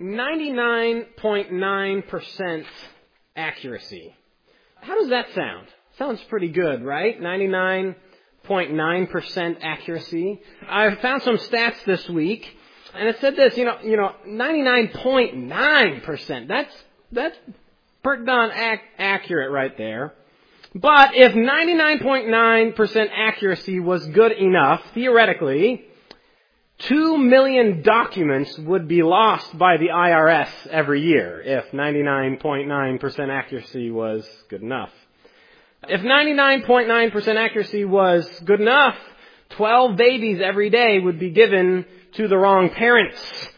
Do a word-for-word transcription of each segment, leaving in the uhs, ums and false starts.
ninety-nine point nine percent accuracy. How does that sound? Sounds pretty good, right? ninety-nine point nine percent accuracy. I found some stats this week, and it said this, you know, you know, ninety-nine point nine percent. That's, that's pretty darn ac- accurate right there. But if ninety-nine point nine percent accuracy was good enough, theoretically, two million documents would be lost by the I R S every year if ninety-nine point nine percent accuracy was good enough. If ninety-nine point nine percent accuracy was good enough, twelve babies every day would be given to the wrong parents.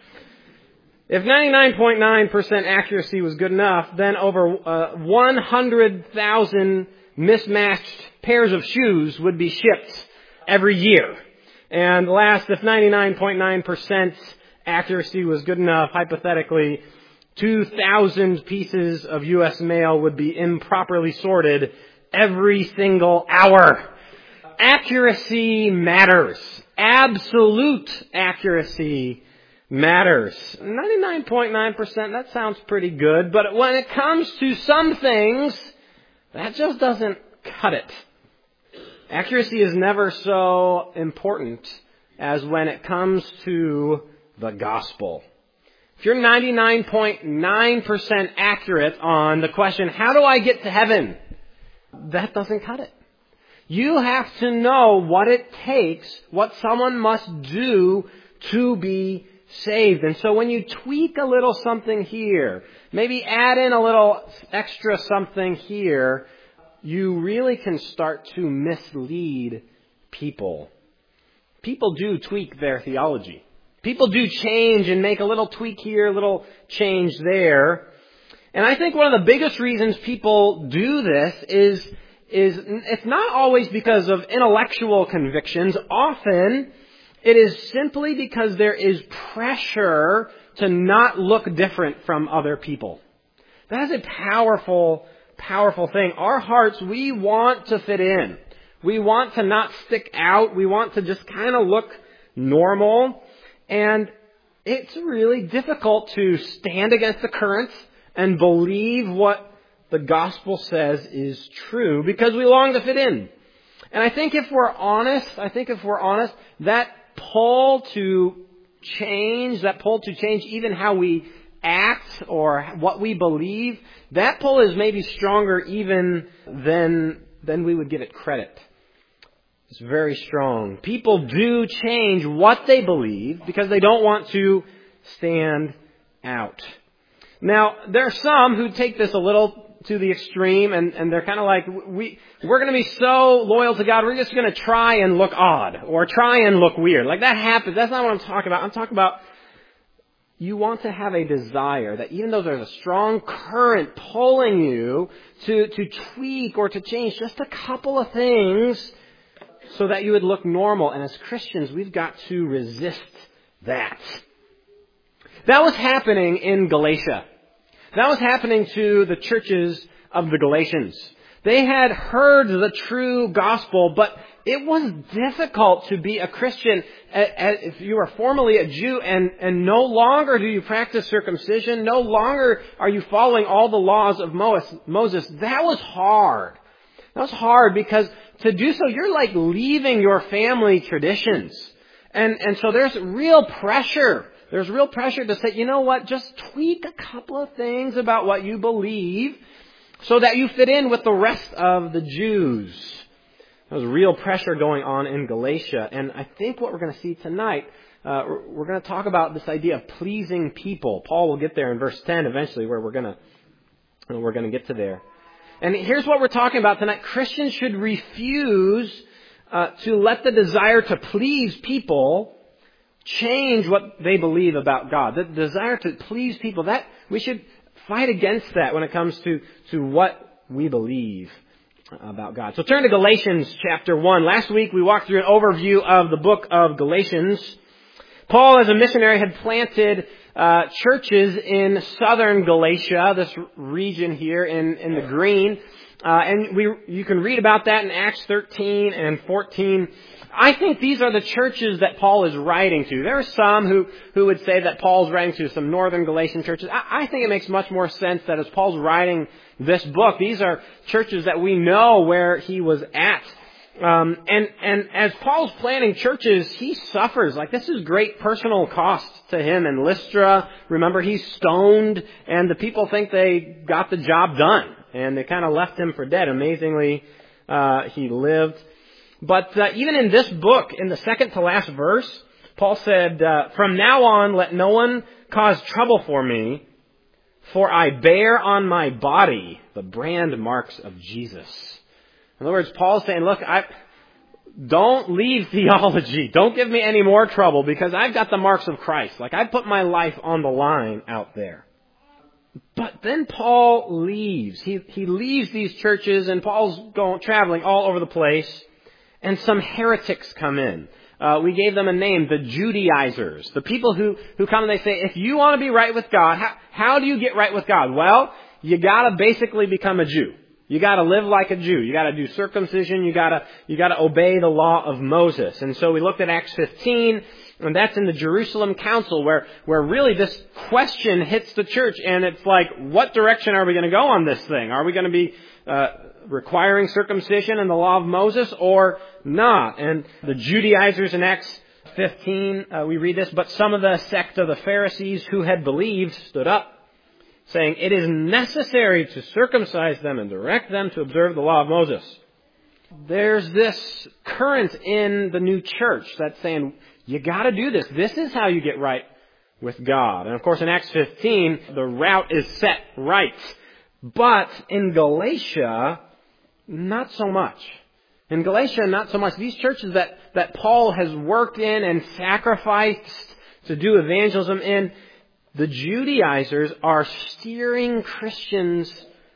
If ninety-nine point nine percent accuracy was good enough, then over uh, one hundred thousand mismatched pairs of shoes would be shipped every year. And last, if ninety-nine point nine percent accuracy was good enough, hypothetically, two thousand pieces of U S mail would be improperly sorted every single hour. Accuracy matters. Absolute accuracy matters. ninety-nine point nine percent, that sounds pretty good, but when it comes to some things, that just doesn't cut it. Accuracy is never so important as when it comes to the gospel. If you're ninety-nine point nine percent accurate on the question, how do I get to heaven? That doesn't cut it. You have to know what it takes, what someone must do to be saved. And so when you tweak a little something here, maybe add in a little extra something here, you really can start to mislead people. People do tweak their theology. People do change and make a little tweak here, a little change there. And I think one of the biggest reasons people do this is, is it's not always because of intellectual convictions. Often it is simply because there is pressure to not look different from other people. That is a powerful Powerful thing. Our hearts, we want to fit in. We want to not stick out. We want to just kind of look normal. And it's really difficult to stand against the current and believe what the gospel says is true because we long to fit in. And I think if we're honest, I think if we're honest, that pull to change, that pull to change even how we act or what we believe, that pull is maybe stronger even than than we would give it credit. It's very strong. People do change what they believe because they don't want to stand out. Now, there are some who take this a little to the extreme and, and they're kind of like, we, we're going to be so loyal to God, we're just going to try and look odd or try and look weird. Like that happens. That's not what I'm talking about. I'm talking about you want to have a desire that even though there's a strong current pulling you to, to tweak or to change just a couple of things so that you would look normal. And as Christians, we've got to resist that. That was happening in Galatia. That was happening to the churches of the Galatians. They had heard the true gospel, but it was difficult to be a Christian if you are formerly a Jew and, and no longer do you practice circumcision, no longer are you following all the laws of Moses. That was hard. That was hard because to do so, you're like leaving your family traditions. And, and so there's real pressure. There's real pressure to say, you know what, just tweak a couple of things about what you believe so that you fit in with the rest of the Jews. There was real pressure going on in Galatia. And I think what we're going to see tonight, uh, we're going to talk about this idea of pleasing people. Paul will get there in verse ten eventually where we're going to, we're going to get to there. And here's what we're talking about tonight. Christians should refuse uh, to let the desire to please people change what they believe about God. The desire to please people, that we should fight against that when it comes to, to what we believe about God. So turn to Galatians chapter one. Last week we walked through an overview of the book of Galatians. Paul, as a missionary, had planted uh, churches in southern Galatia, this region here in, in the green. Uh, and we you can read about that in Acts thirteen and fourteen. I think these are the churches that Paul is writing to. There are some who, who would say that Paul's writing to some northern Galatian churches. I, I think it makes much more sense that as Paul's writing this book, these are churches that we know where he was at. Um, and, and as Paul's planning churches, he suffers. Like, this is great personal cost to him. And Lystra, remember, he's stoned, and the people think they got the job done. And they kind of left him for dead. Amazingly, uh, he lived. But uh, even in this book, in the second to last verse, Paul said, uh, from now on, let no one cause trouble for me, for I bear on my body the brand marks of Jesus. In other words, Paul's saying, look, I don't leave theology. Don't give me any more trouble, because I've got the marks of Christ. Like, I put my life on the line out there. But then Paul leaves. He he leaves these churches, and Paul's going traveling all over the place, and some heretics come in. Uh, we gave them a name, the Judaizers. The people who, who come and they say, if you want to be right with God, how, how do you get right with God? Well, you gotta basically become a Jew. You gotta live like a Jew. You gotta do circumcision. You gotta, you gotta obey the law of Moses. And so we looked at Acts fifteen, and that's in the Jerusalem Council, where, where really this question hits the church, and it's like, what direction are we gonna go on this thing? Are we gonna be, uh, requiring circumcision and the law of Moses, or not? And the Judaizers in Acts fifteen, uh, we read this, but some of the sect of the Pharisees who had believed stood up, saying, it is necessary to circumcise them and direct them to observe the law of Moses. There's this current in the new church that's saying, you gotta do this. This is how you get right with God. And of course in Acts fifteen, the route is set right. But in Galatia, not so much. In Galatia, not so much. These churches that, that Paul has worked in and sacrificed to do evangelism in, the Judaizers are steering Christians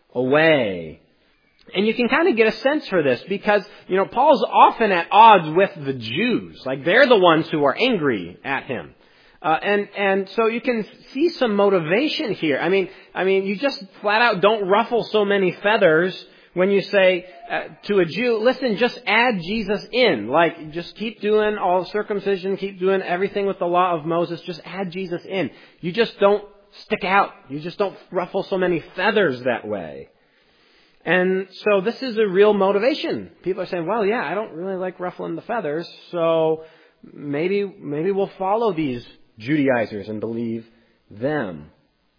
away. And you can kind of get a sense for this because, you know, Paul's often at odds with the Jews. Like, they're the ones who are angry at him. Uh, and, and so you can see some motivation here. I mean, I mean, you just flat out don't ruffle so many feathers when you say uh, to a Jew, listen, just add Jesus in. Like, just keep doing all circumcision, keep doing everything with the law of Moses, just add Jesus in. You just don't stick out. You just don't ruffle so many feathers that way. And so this is a real motivation. People are saying, well, yeah, I don't really like ruffling the feathers, so maybe maybe we'll follow these Judaizers and believe them.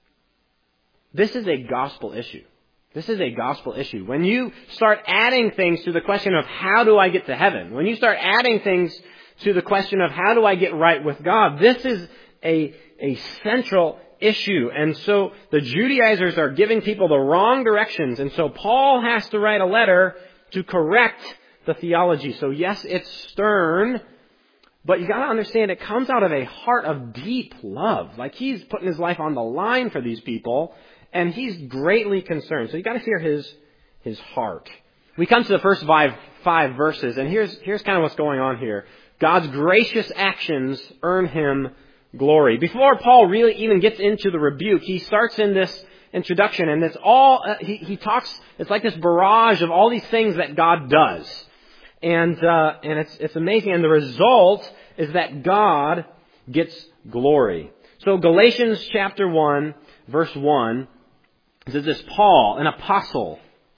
This is a gospel issue. This is a gospel issue. When you start adding things to the question of how do I get to heaven, when you start adding things to the question of how do I get right with God, this is a, a central issue. And so the Judaizers are giving people the wrong directions. And so Paul has to write a letter to correct the theology. So yes, it's stern, but you gotta understand it comes out of a heart of deep love. Like, he's putting his life on the line for these people, and he's greatly concerned. So you gotta hear his, his heart. We come to the first five, five verses, and here's, here's kind of what's going on here. God's gracious actions earn him glory. Before Paul really even gets into the rebuke, he starts in this introduction, and it's all, uh, he, he talks, it's like this barrage of all these things that God does. And, uh, and it's, it's amazing. And the result is that God gets glory. So Galatians chapter one, verse one, says this, Paul, an apostle,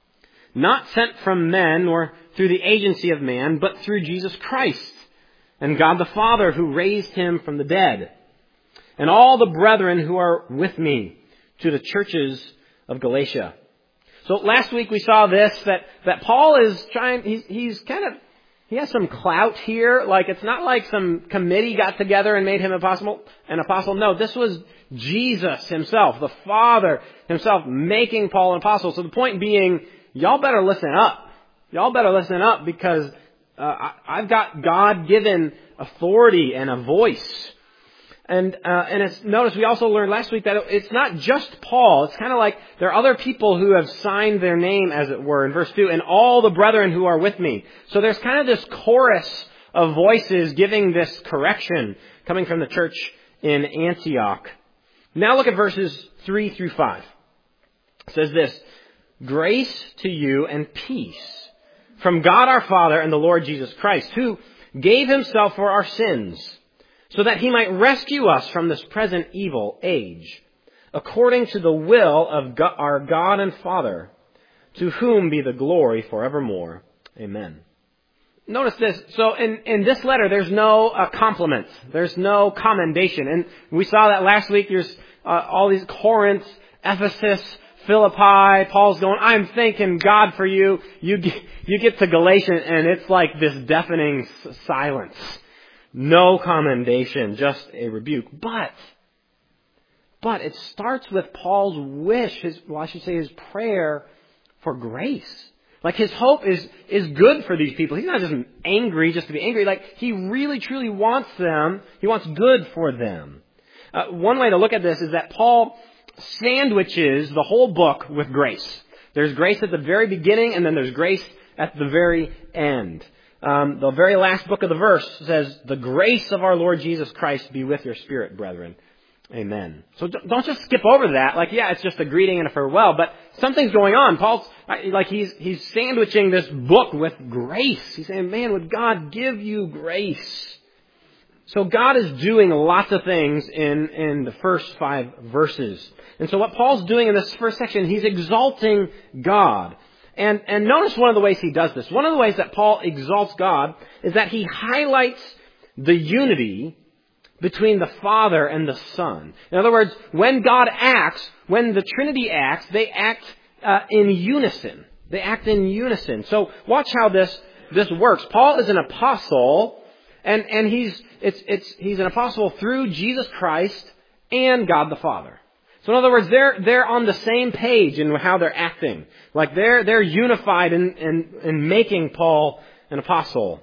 not sent from men or through the agency of man, but through Jesus Christ and God the Father who raised him from the dead, and all the brethren who are with me, to the churches of Galatia. So last week we saw this, that, that Paul is trying, he's, he's kind of, he has some clout here. Like, it's not like some committee got together and made him apostle, an apostle. No, this was Jesus himself, the Father himself, making Paul an apostle. So the point being, y'all better listen up. Y'all better listen up, because uh, I, I've got God-given authority and a voice. And uh, and it's, notice we also learned last week that it's not just Paul. It's kind of like there are other people who have signed their name, as it were, in verse two, and all the brethren who are with me. So there's kind of this chorus of voices giving this correction coming from the church in Antioch. Now look at verses three through five. It says this, grace to you and peace from God our Father and the Lord Jesus Christ, who gave himself for our sins, so that he might rescue us from this present evil age, according to the will of God, our God and Father, to whom be the glory forevermore. Amen. Notice this. So in, in this letter, there's no uh, compliments. There's no commendation. And we saw that last week. There's uh, all these Corinth, Ephesus, Philippi. Paul's going, I'm thanking God for you. You get, you get to Galatians, and it's like this deafening s- silence. No commendation, just a rebuke. But, but it starts with Paul's wish, his, well, I should say his prayer for grace. Like his hope is, is good for these people. He's not just angry just to be angry. Like he really truly wants them. He wants good for them. Uh, one way to look at this is that Paul sandwiches the whole book with grace. There's grace at the very beginning, and then there's grace at the very end. Um, the very last book of the verse says, "The grace of our Lord Jesus Christ be with your spirit, brethren." Amen. So don't just skip over that. Like, yeah, it's just a greeting and a farewell, but something's going on. Paul's, like, he's, he's sandwiching this book with grace. He's saying, man, would God give you grace? So God is doing lots of things in, in the first five verses. And so what Paul's doing in this first section, he's exalting God. And, and notice one of the ways he does this. One of the ways that Paul exalts God is that he highlights the unity between the Father and the Son. In other words, when God acts, when the Trinity acts, they act uh, in unison. They act in unison. So watch how this this works. Paul is an apostle, and and he's it's it's he's an apostle through Jesus Christ and God the Father. So in other words, they're they're on the same page in how they're acting. Like they're they're unified in in, in making Paul an apostle.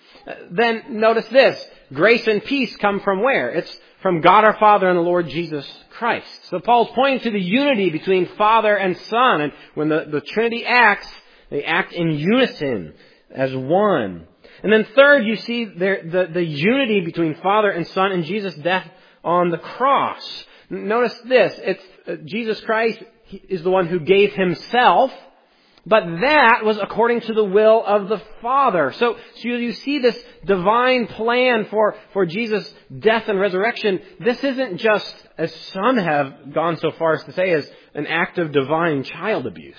Then notice this. Grace and peace come from where? It's from God our Father and the Lord Jesus Christ. So Paul's pointing to the unity between Father and Son. And when the, the Trinity acts, they act in unison as one. And then third, you see there, the, the unity between Father and Son in Jesus' death on the cross. Notice this. It's uh, Jesus Christ is the one who gave himself. But that was according to the will of the Father. So, so you see this divine plan for, for Jesus' death and resurrection. This isn't just, as some have gone so far as to say, as an act of divine child abuse.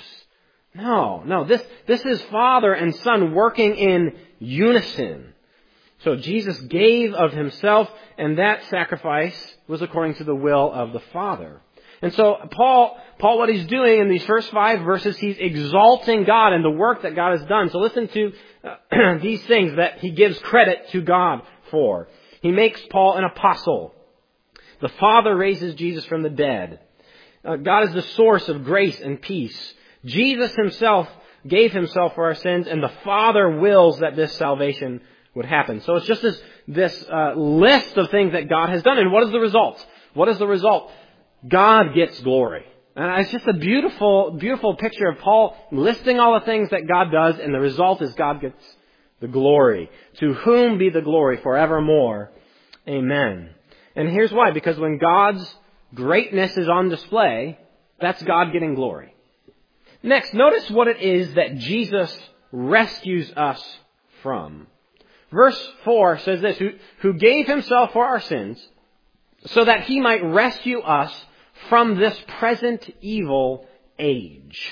No, no. This, this is Father and Son working in unison. So Jesus gave of himself, and that sacrifice was according to the will of the Father. And so Paul, Paul, what he's doing in these first five verses, he's exalting God and the work that God has done. So listen to uh, these things that he gives credit to God for. He makes Paul an apostle. The Father raises Jesus from the dead. Uh, God is the source of grace and peace. Jesus himself gave himself for our sins, and the Father wills that this salvation would happen. So it's just this, this uh, list of things that God has done. And what is the result? What is the result? God gets glory. And it's just a beautiful, beautiful picture of Paul listing all the things that God does, and the result is God gets the glory. To whom be the glory forevermore. Amen. And here's why. Because when God's greatness is on display, that's God getting glory. Next, notice what it is that Jesus rescues us from. Verse four says this, who, who gave himself for our sins, so that he might rescue us from this present evil age.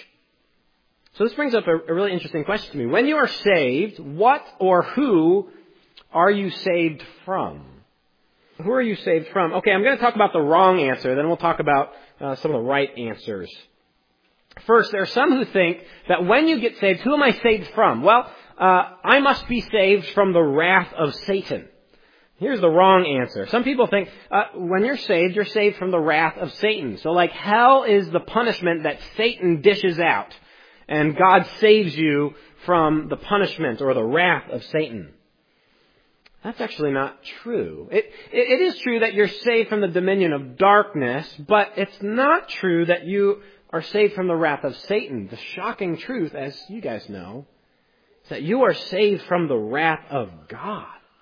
So this brings up a, a really interesting question to me. When you are saved, what or who are you saved from? Who are you saved from? Okay, I'm going to talk about the wrong answer, then we'll talk about uh, some of the right answers. First, there are some who think that when you get saved, who am I saved from? Well, uh, I must be saved from the wrath of Satan. Here's the wrong answer. Some people think uh, when you're saved, you're saved from the wrath of Satan. So like hell is the punishment that Satan dishes out. And God saves you from the punishment or the wrath of Satan. That's actually not true. It, it, it is true that you're saved from the dominion of darkness, but it's not true that you are saved from the wrath of Satan. The shocking truth, as you guys know, is that you are saved from the wrath of God.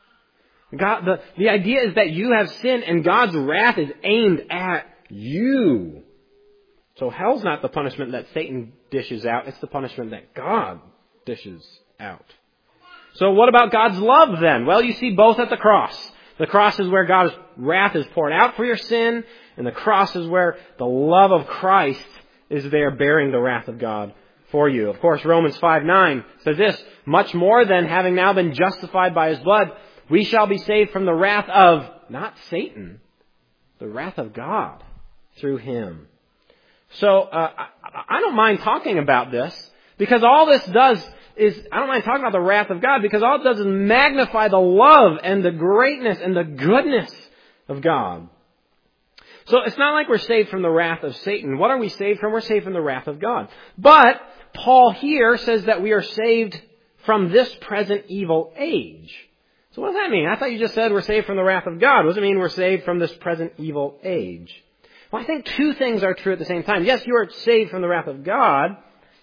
God, the, the idea is that you have sinned and God's wrath is aimed at you. So hell's not the punishment that Satan dishes out. It's the punishment that God dishes out. So what about God's love then? Well, you see both at the cross. The cross is where God's wrath is poured out for your sin, and the cross is where the love of Christ is there bearing the wrath of God for you. Of course, Romans five nine says this, much more than having now been justified by His blood, we shall be saved from the wrath of, not Satan, the wrath of God through Him. So, uh, I, I don't mind talking about this, because all this does is, I don't mind talking about the wrath of God, because all it does is magnify the love and the greatness and the goodness of God. So it's not like we're saved from the wrath of Satan. What are we saved from? We're saved from the wrath of God. But Paul here says that we are saved from this present evil age. So what does that mean? I thought you just said we're saved from the wrath of God. What does it mean we're saved from this present evil age? Well, I think two things are true at the same time. Yes, you are saved from the wrath of God,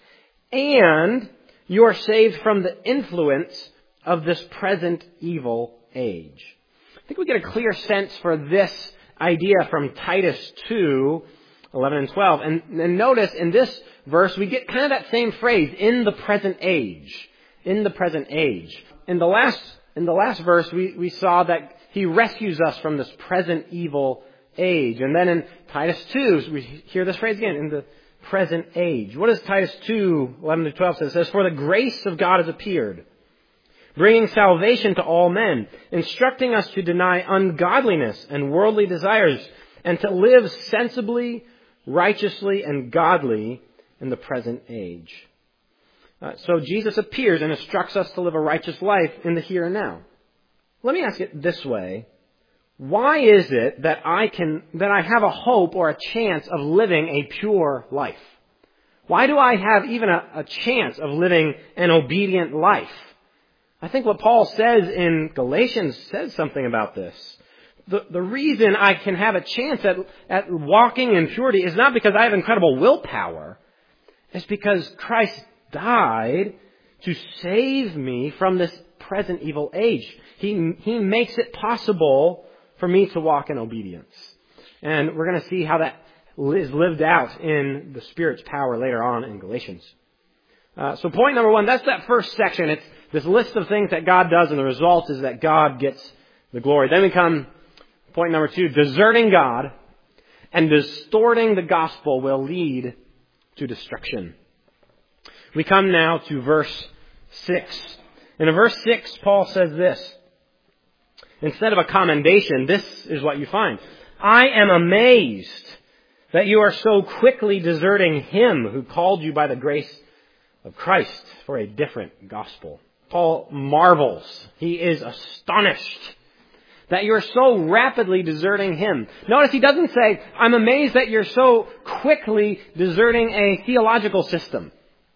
and you are saved from the influence of this present evil age. I think we get a clear sense for this idea from Titus two, eleven and twelve. And, and notice in this verse we get kind of that same phrase, in the present age. In the present age. In the last, in the last verse we, we saw that He rescues us from this present evil age. And then in Titus two, we hear this phrase again, in the present age. What does Titus two, eleven to twelve say? It says, for the grace of God has appeared, bringing salvation to all men, instructing us to deny ungodliness and worldly desires, and to live sensibly, righteously, and godly in the present age. Uh, so Jesus appears and instructs us to live a righteous life in the here and now. Let me ask it this way. Why is it that I can, that I have a hope or a chance of living a pure life? Why do I have even a, a chance of living an obedient life? I think what Paul says in Galatians says something about this. The, the reason I can have a chance at, at walking in purity is not because I have incredible willpower. It's because Christ died to save me from this present evil age. He, he makes it possible for me to walk in obedience. And we're going to see how that is lived out in the Spirit's power later on in Galatians. Uh, so point number one, that's that first section. It's this list of things that God does, and the result is that God gets the glory. Then we come, point number two, deserting God and distorting the gospel will lead to destruction. We come now to verse six. And in verse six, Paul says this. Instead of a commendation, this is what you find. I am amazed that you are so quickly deserting Him who called you by the grace of Christ for a different gospel. Paul marvels. He is astonished that you're so rapidly deserting Him. Notice he doesn't say, I'm amazed that you're so quickly deserting a theological system.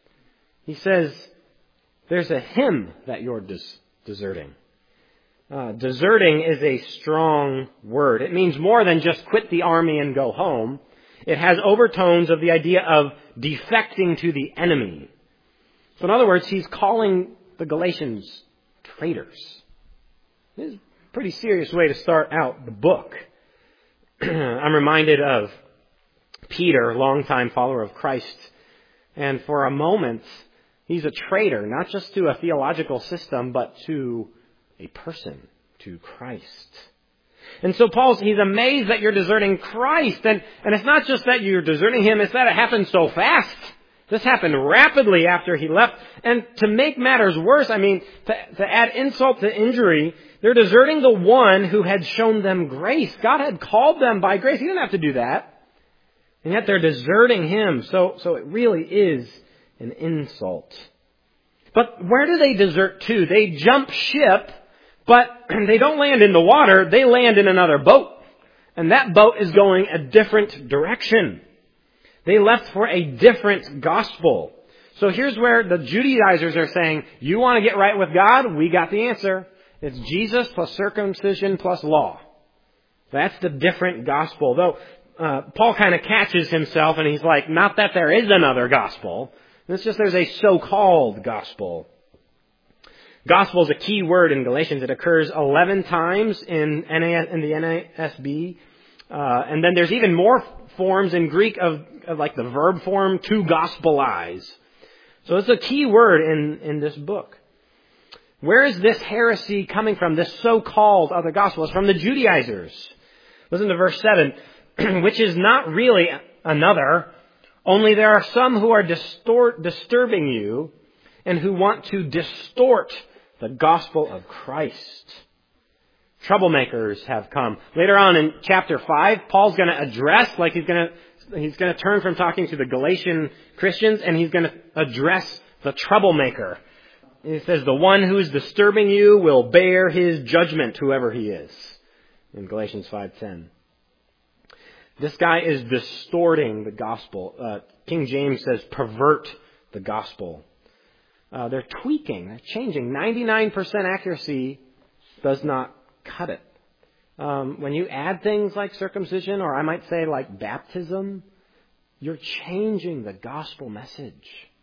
He says, there's a Him that you're des- deserting. Uh, deserting is a strong word. It means more than just quit the army and go home. It has overtones of the idea of defecting to the enemy. So in other words, he's calling the Galatians traitors. This is a pretty serious way to start out the book. I'm reminded of Peter, longtime follower of Christ. And for a moment, he's a traitor, not just to a theological system, but to a person, to Christ. And so Paul's, he's amazed that you're deserting Christ. And, and it's not just that you're deserting Him, it's that it happened so fast. This happened rapidly after He left. And to make matters worse, I mean, to, to add insult to injury, they're deserting the one who had shown them grace. God had called them by grace. He didn't have to do that. And yet they're deserting Him. So, so it really is an insult. But where do they desert to? They jump ship, but they don't land in the water. They land in another boat. And that boat is going a different direction. They left for a different gospel. So here's where the Judaizers are saying, you want to get right with God? We got the answer. It's Jesus plus circumcision plus law. That's the different gospel. Though uh, Paul kind of catches himself and he's like, not that there is another gospel. It's just there's a so-called gospel. Gospel is a key word in Galatians. It occurs eleven times in, N A S, in the N A S B. Uh, and then there's even more forms in Greek of, of like the verb form, to gospelize. So it's a key word in, in this book. Where is this heresy coming from, this so-called other gospel? It's from the Judaizers. Listen to verse seven, which is not really another, only there are some who are distort, disturbing you and who want to distort the gospel of Christ. Troublemakers have come. Later on in chapter five, Paul's going to address, like he's going to, he's going to turn from talking to the Galatian Christians and he's going to address the troublemaker. He says, the one who is disturbing you will bear his judgment, whoever he is. In Galatians five ten. This guy is distorting the gospel. Uh, King James says pervert the gospel. Uh, they're tweaking, they're changing. ninety-nine percent accuracy does not cut it. Um, when you add things like circumcision, or I might say like baptism, you're changing the gospel message.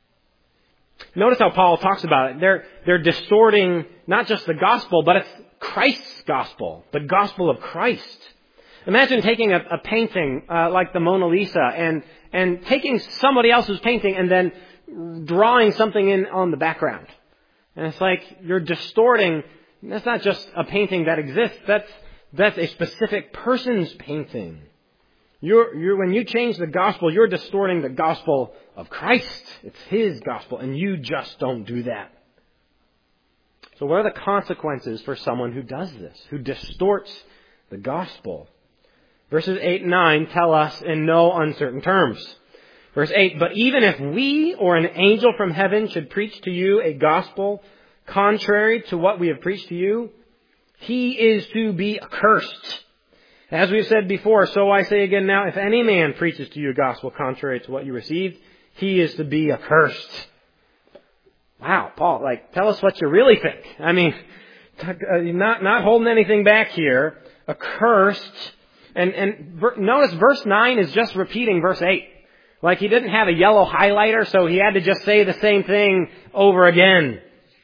Notice how Paul talks about it. They're, they're distorting not just the gospel, but it's Christ's gospel, the gospel of Christ. Imagine taking a, a painting uh, like the Mona Lisa and, and taking somebody else's painting and then drawing something in on the background. And it's like you're distorting. That's not just a painting that exists. That's, that's a specific person's painting. You're, you're, when you change the gospel, you're distorting the gospel of Christ. It's His gospel, and you just don't do that. So what are the consequences for someone who does this, who distorts the gospel? Verses eight and nine tell us in no uncertain terms. Verse eight, but even if we or an angel from heaven should preach to you a gospel contrary to what we have preached to you, he is to be accursed. As we have said before, so I say again now, if any man preaches to you a gospel contrary to what you received, he is to be accursed. Wow, Paul, like, tell us what you really think. I mean, not, not holding anything back here. Accursed. And, and notice verse nine is just repeating verse eight. Like he didn't have a yellow highlighter, so he had to just say the same thing over again.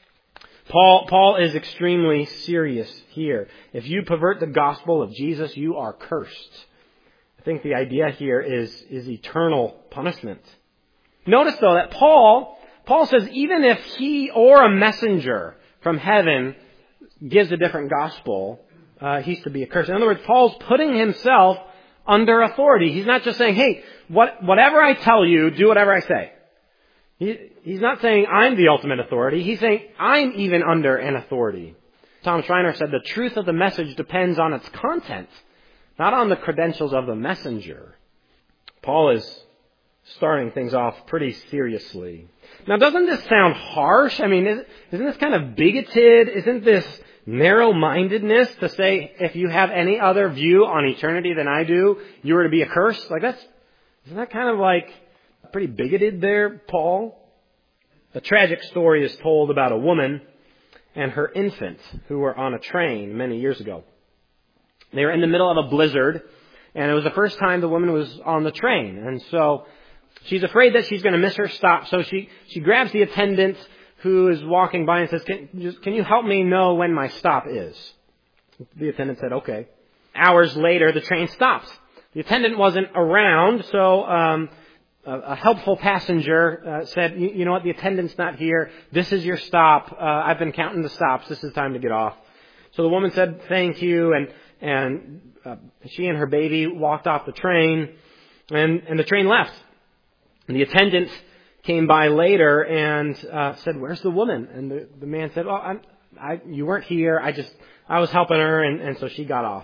Paul, Paul is extremely serious here. If you pervert the gospel of Jesus, you are cursed. I think the idea here is, is eternal punishment. Notice though that Paul, Paul says even if he or a messenger from heaven gives a different gospel, uh, he's to be accursed. In other words, Paul's putting himself under authority. He's not just saying, hey, what, whatever I tell you, do whatever I say. He, he's not saying I'm the ultimate authority. He's saying I'm even under an authority. Tom Schreiner said the truth of the message depends on its content, not on the credentials of the messenger. Paul is starting things off pretty seriously. Now, doesn't this sound harsh? I mean, isn't this kind of bigoted? Isn't this narrow-mindedness to say if you have any other view on eternity than I do, you are to be accursed? Like that's, isn't that kind of like pretty bigoted there, Paul? A tragic story is told about a woman and her infant who were on a train many years ago. They were in the middle of a blizzard, and it was the first time the woman was on the train. And so she's afraid that she's going to miss her stop, so she, she grabs the attendant who is walking by and says, can, just, can you help me know when my stop is? The attendant said, okay. Hours later, the train stops. The attendant wasn't around, so um, a, a helpful passenger uh, said, you, you know what, the attendant's not here. This is your stop. Uh, I've been counting the stops. This is time to get off. So the woman said, thank you, and and uh, she and her baby walked off the train, and, and the train left. And the attendant came by later and uh, said, where's the woman? And the, the man said, well, I'm, I, you weren't here. I just, I was helping her, and, and so she got off.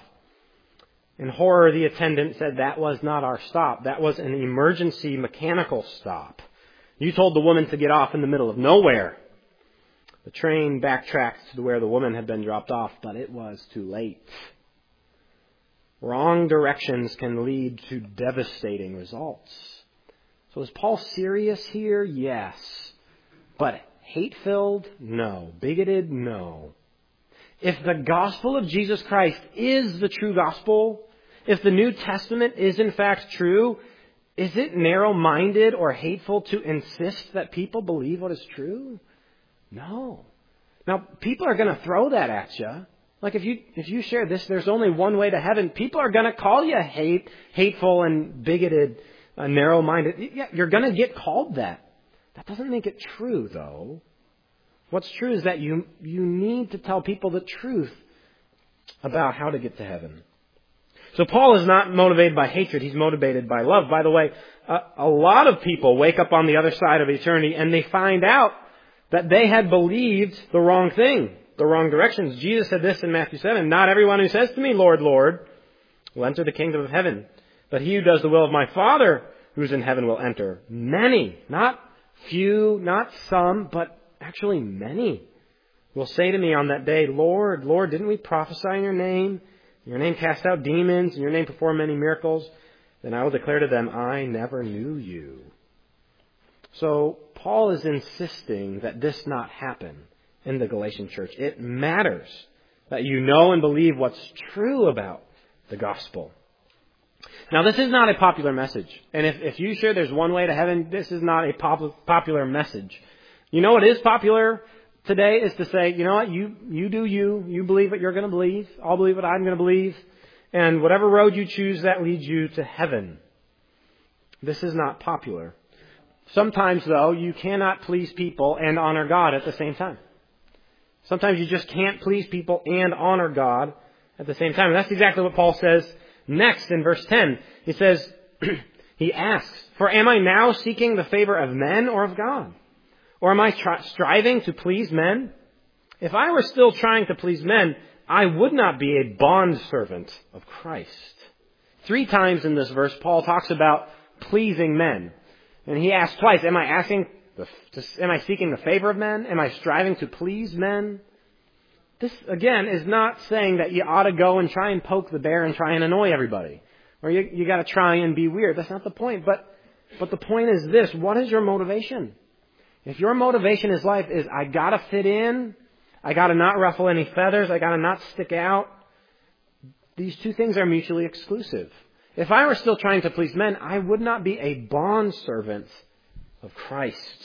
In horror, the attendant said that was not our stop. That was an emergency mechanical stop. You told the woman to get off in the middle of nowhere. The train backtracked to where the woman had been dropped off, but it was too late. Wrong directions can lead to devastating results. So is Paul serious here? Yes. But hate-filled? No. Bigoted? No. If the gospel of Jesus Christ is the true gospel, if the New Testament is in fact true, is it narrow-minded or hateful to insist that people believe what is true? No. Now, people are going to throw that at you. Like if you if you share this, there's only one way to heaven, people are going to call you hate, hateful and bigoted, uh, narrow-minded. Yeah, you're going to get called that. That doesn't make it true, though. What's true is that you, you need to tell people the truth about how to get to heaven. So Paul is not motivated by hatred. He's motivated by love. By the way, a, a lot of people wake up on the other side of eternity and they find out that they had believed the wrong thing, the wrong directions. Jesus said this in Matthew seven, "Not everyone who says to me, 'Lord, Lord,' will enter the kingdom of heaven, but he who does the will of my Father who is in heaven will enter." Many, not few, not some, but actually many will say to me on that day, "Lord, Lord, didn't we prophesy in your name? In your name cast out demons, in your name perform many miracles?" Then I will declare to them, "I never knew you." So Paul is insisting that this not happen in the Galatian church. It matters that you know and believe what's true about the gospel. Now, this is not a popular message. And if, if you share there's one way to heaven, this is not a pop- popular message. You know what is popular today is to say, you know what, you, you do you. You believe what you're going to believe. I'll believe what I'm going to believe. And whatever road you choose, that leads you to heaven. This is not popular. Sometimes, though, you cannot please people and honor God at the same time. Sometimes you just can't please people and honor God at the same time. And that's exactly what Paul says next in verse ten. He says, he asks, "For am I now seeking the favor of men or of God? Or am I tri- striving to please men? If I were still trying to please men, I would not be a bondservant of Christ." Three times in this verse, Paul talks about pleasing men. And he asks twice, am I asking, the, am I seeking the favor of men? Am I striving to please men? This, again, is not saying that you ought to go and try and poke the bear and try and annoy everybody. Or you, you got to try and be weird. That's not the point. But, but the point is this. What is your motivation? If your motivation in life is, I got to fit in, I got to not ruffle any feathers, I got to not stick out, these two things are mutually exclusive. If I were still trying to please men, I would not be a bondservant of Christ.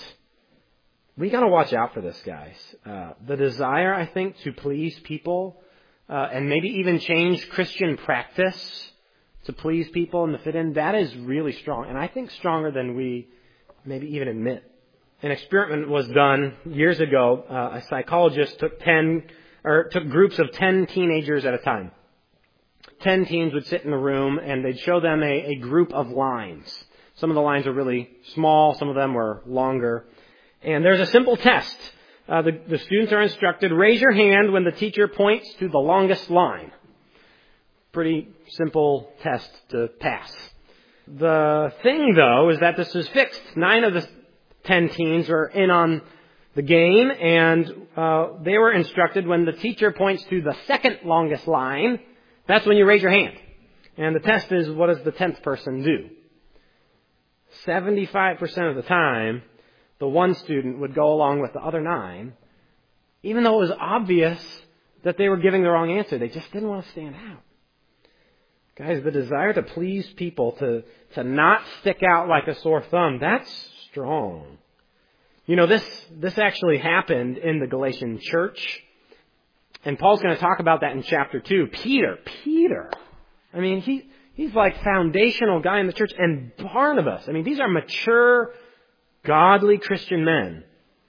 We got to watch out for this, guys. Uh, the desire, I think, to please people uh, and maybe even change Christian practice to please people and to fit in, that is really strong. And I think stronger than we maybe even admit. An experiment was done years ago. Uh, a psychologist took ten or took groups of ten teenagers at a time. Ten teens would sit in a room and they'd show them a, a group of lines. Some of the lines are really small, some of them were longer. And there's a simple test. Uh, the, the students are instructed, raise your hand when the teacher points to the longest line. Pretty simple test to pass. The thing, though, is that this is fixed. Nine of the ten teens were in on the game, and uh, they were instructed when the teacher points to the second longest line, that's when you raise your hand. And the test is, what does the tenth person do? seventy-five percent of the time, the one student would go along with the other nine, even though it was obvious that they were giving the wrong answer. They just didn't want to stand out. Guys, the desire to please people, to, to not stick out like a sore thumb, that's strong. You know, this, this actually happened in the Galatian church. And Paul's going to talk about that in chapter two. Peter, Peter. I mean, he, he's like foundational guy in the church. And Barnabas. I mean, these are mature, godly Christian men.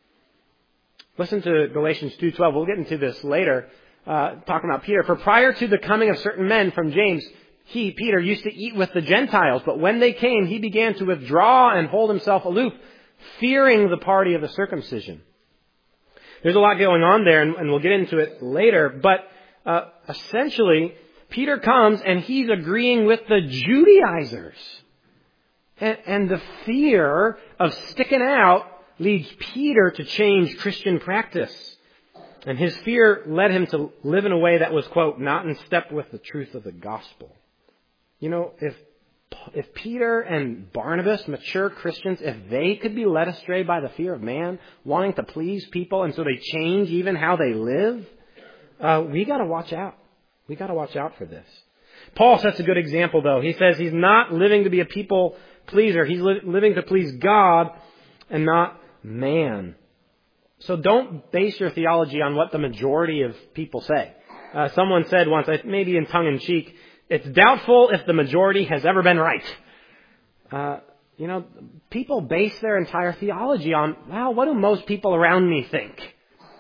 Listen to Galatians two twelve. We'll get into this later, uh, talking about Peter. For prior to the coming of certain men from James, he, Peter, used to eat with the Gentiles. But when they came, he began to withdraw and hold himself aloof, fearing the party of the circumcision. There's a lot going on there, and we'll get into it later. But uh, essentially, Peter comes and he's agreeing with the Judaizers. And, and the fear of sticking out leads Peter to change Christian practice. And his fear led him to live in a way that was, quote, not in step with the truth of the gospel. You know, if If Peter and Barnabas, mature Christians, if they could be led astray by the fear of man, wanting to please people, and so they change even how they live, uh, we got to watch out. We got to watch out for this. Paul sets a good example, though. He says he's not living to be a people pleaser. He's li- living to please God and not man. So don't base your theology on what the majority of people say. Uh, someone said once, maybe in tongue-in-cheek, it's doubtful if the majority has ever been right. Uh, you know, people base their entire theology on, well, what do most people around me think?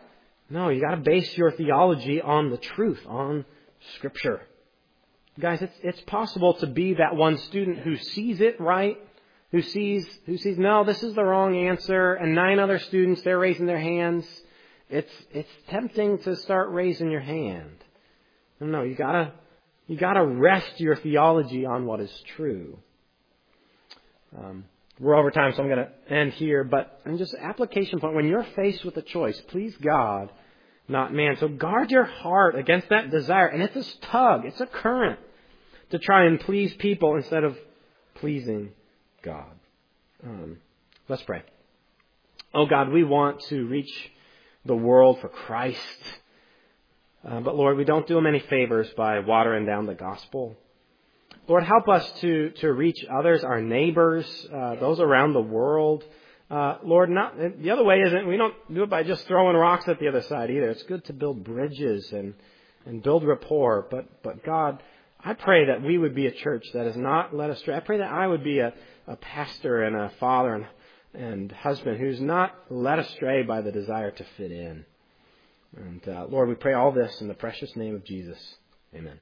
No, you got to base your theology on the truth, on Scripture. Guys, it's it's possible to be that one student who sees it right, who sees who sees no, this is the wrong answer, and nine other students, they're raising their hands. It's it's tempting to start raising your hand. No, you gotta you gotta rest your theology on what is true. Um, we're over time, so I'm going to end here. But in just application point, when you're faced with a choice, please God, not man. So guard your heart against that desire. And it's a tug, it's a current to try and please people instead of pleasing God. Um, let's pray. Oh God, we want to reach the world for Christ. Uh, but Lord, we don't do them any favors by watering down the gospel. Lord, help us to, to reach others, our neighbors, uh, those around the world. Uh, Lord, not the other way isn't we don't do it by just throwing rocks at the other side either. It's good to build bridges and, and build rapport. But but God, I pray that we would be a church that is not led astray. I pray that I would be a, a pastor and a father and, and husband who's not led astray by the desire to fit in. And uh, Lord, we pray all this in the precious name of Jesus. Amen.